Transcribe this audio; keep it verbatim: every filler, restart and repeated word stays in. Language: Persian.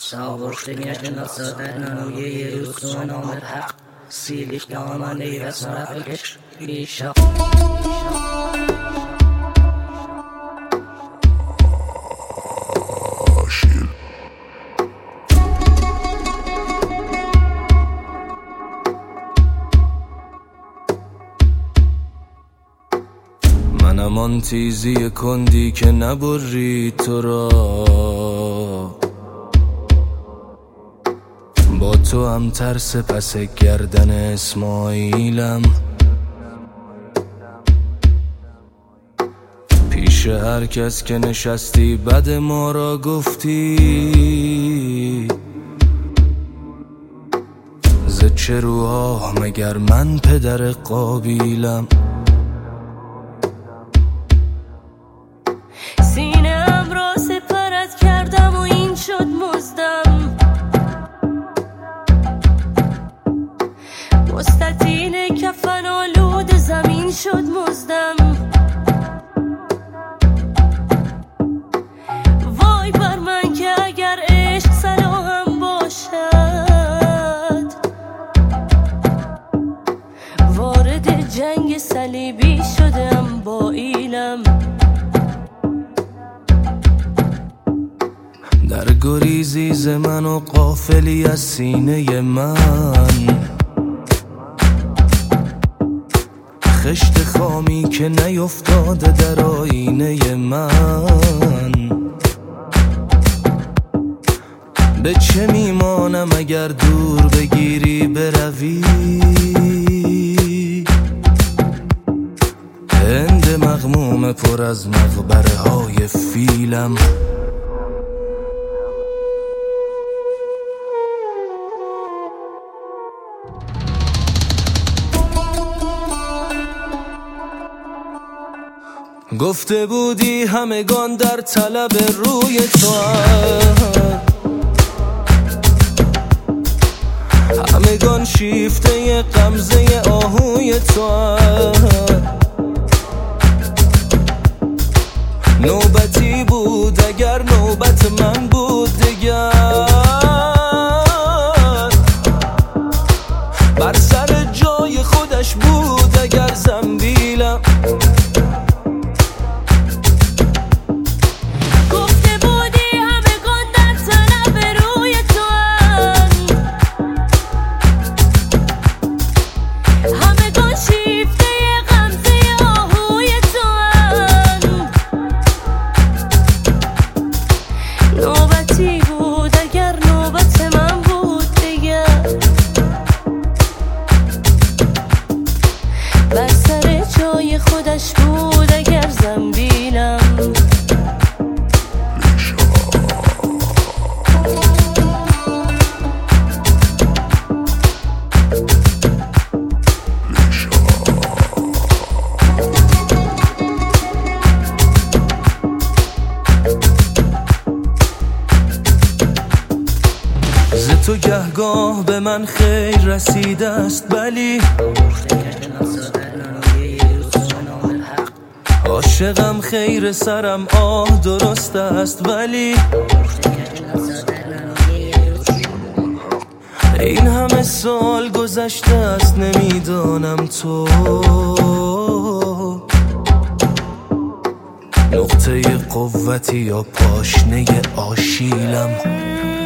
Savurstingen nassadern och ger ut som om ett hack. Siligt gaman i väsnarafisk i kjapp. منم آن تیزی کندی که نبری تو را، با تو هم ترس پس گردن اسماعیلم. پیش هر کس که نشستی بد ما را گفتی، ز چه روها مگر من پدر قابیلم. سینه‌ام را سپرت کردم و این شد مزدم، مستطیل کفن آلود زمین شد مزدم. وای بر من که اگر عشق صلاحم باشد، وارد جنگ صلیبی شدم با ایلم. در گریزی ز من و غافلی از سینه من، خشت خامی که نیفتاده در آینه من. به چه میمانم اگر دور بگیری بروی، هند مغموم پر از مقبره های فیلم. گفته بودی همگان در طلب روی تو، همگان شیفته غمزه آهوی تو. نوبتی بود اگر نوبت من بود دیگر، بر سر جای خودش بود اگر زنبیلم. بر سر جای خودش بود اگر زنبیلم. ز تو گهگاه به من خیر رسیده است ولی عاشقم خیر سرم آه درست است ولی این همه سال گذشته است نمیدانم تو نقطه قوتی یا پاشنه آشیلم.